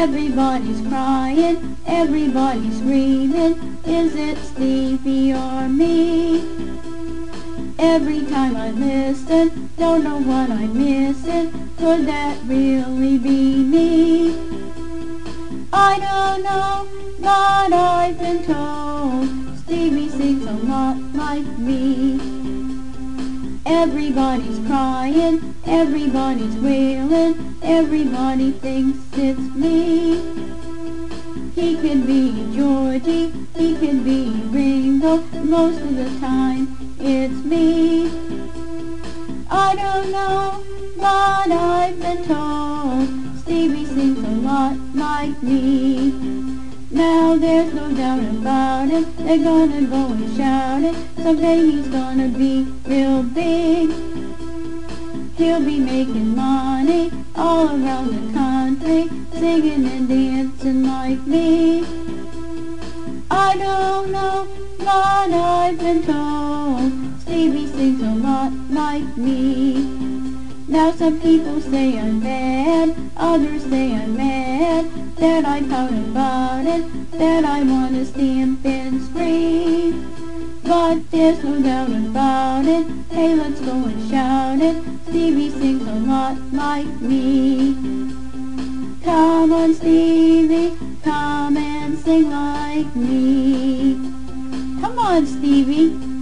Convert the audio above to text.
Everybody's crying, everybody's screaming, is it Stevie or me? Every time I listen, don't know what I'm missing, could that really be me? I don't know, but I've been told Stevie sings a lot like me. Everybody's crying, everybody's wailing, everybody thinks it's me. He could be Georgie, he could be Ringo, most of the time it's me. I don't know, but I've been told Stevie sings a lot like me. Now there's no doubt about it, they're gonna go and shout it, someday he's gonna be real big. He'll be making money all around the country, singing and dancing like me. I don't know, but I've been told Stevie sings a lot like me. Now some people say I'm bad, others say I'm mad, that I pout about it, that I want to stamp and scream. But there's no doubt about it, hey, let's go and shout it, Stevie sings a lot like me. Come on Stevie, come and sing like me. Come on Stevie.